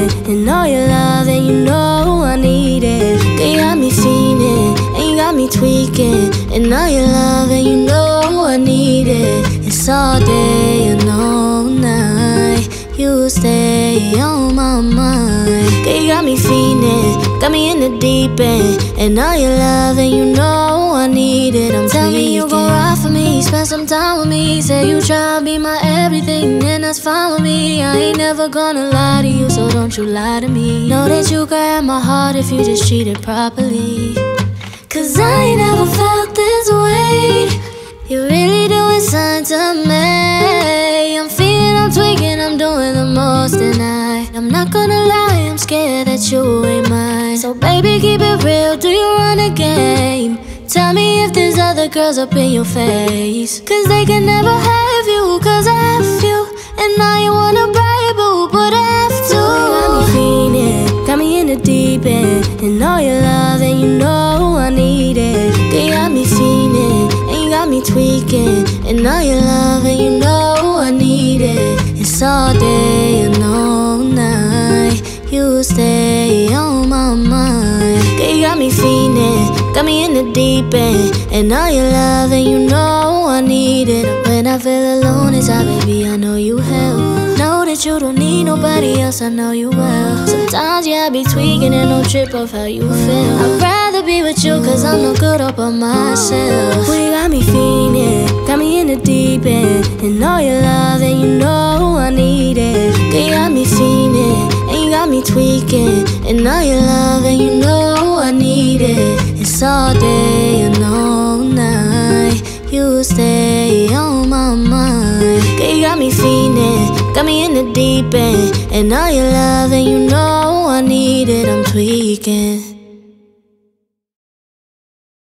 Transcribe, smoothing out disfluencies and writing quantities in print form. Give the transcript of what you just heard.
and all your love, and you know I need it. They got me fiending, and you got me tweaking, and all your love, and you know I need it. It's all day and all night, you stay on my mind. They got me fiending, got me in the deep end, and all your love, and you know I need it. Tell me you gon' ride for me, spend some time with me. Say you tryna be my everything, and that's fine with me. I ain't never gonna lie to you, so don't you lie to me. Know that you can have my heart if you just treat it properly. Cause I ain't never felt this way. You really doing something to me. I'm feeling, I'm tweaking, I'm doing the most tonight. I'm not gonna lie, I'm scared that you ain't mine. So baby, keep it real, do you run a game? Tell me if there's other girls up in your face. Cause they can never have you, cause I have you. And now you wanna brag, but I have to. You got me fiending, got me in the deep end, and all your love, and you know I need it. They got me fiending, and you got me tweaking, and all your love, and you know I need it. It's all day and all night, you stay on my mind. They got me fiending, got me in the deep end, and all your love, and you know I need it. When I feel alone inside, baby, I know you help. Know that you don't need nobody else, I know you well. Sometimes, yeah, I be tweaking and don't trip off how you feel. I'd rather be with you, cause I'm no good all by myself. Well, you got me fiending, got me in the deep end, and all your love, and you know I need it. They got me fiending, and you got me tweaking, and all your love, and you know I need it. It's all day and all night, you stay on my mind. They got me fiending, got me in the deep end, and all your love, and you know I need it. I'm tweaking.